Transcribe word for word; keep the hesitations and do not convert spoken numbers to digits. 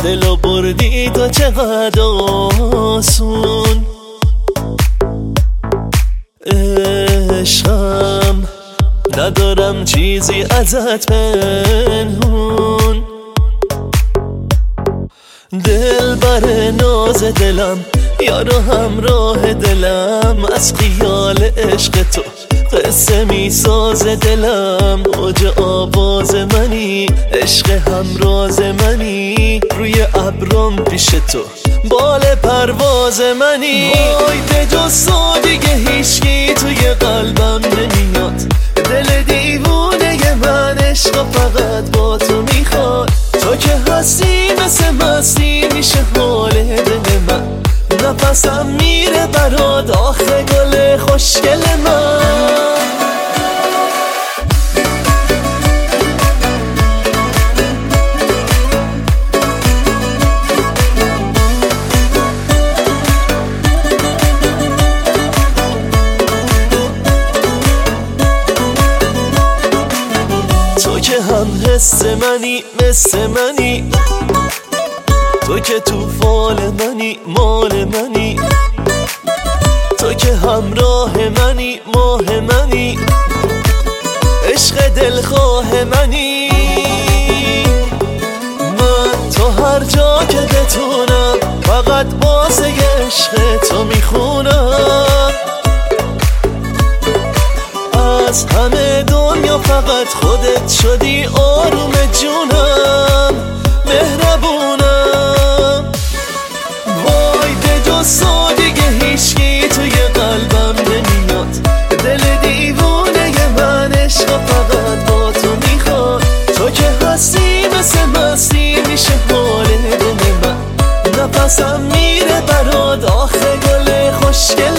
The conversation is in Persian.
دلو بردی تو چقدر آسون. عشقم ندارم چیزی ازت پنهون. دل بر ناز دلم یارو همراه دلم، از خیال عشق تو قصه می ساز دلم. اوج آواز منی، عشق همراز منی، روی ابرم پیش تو بال پرواز منی. وای به جز تو دیگه هیچکی توی قلبم نمیاد، دل دیوونه من عشق فقط با تو میخواد. تو که هستی مثل مستی میشه حال دل من، نفسم میره برات آخه گل خوشگل من. تو که هم حس منی مثل منی، تو که تو فال منی مال منی، تو که همراه منی ماه منی، عشق دلخواه منی. من تو هر جا که بتونم فقط واسه عشق تو میخونم. از همه دنیا فقط خودت شدی آروم جونم، مهربونم. وای به جز تو دیگه هیچکی توی قلبم نمیاد، دل دیوونه من عشق فقط با تو میخواد. تو که هستی مثل مستی میشه حال دل من، نفسم میره برات آخه گل خوشگل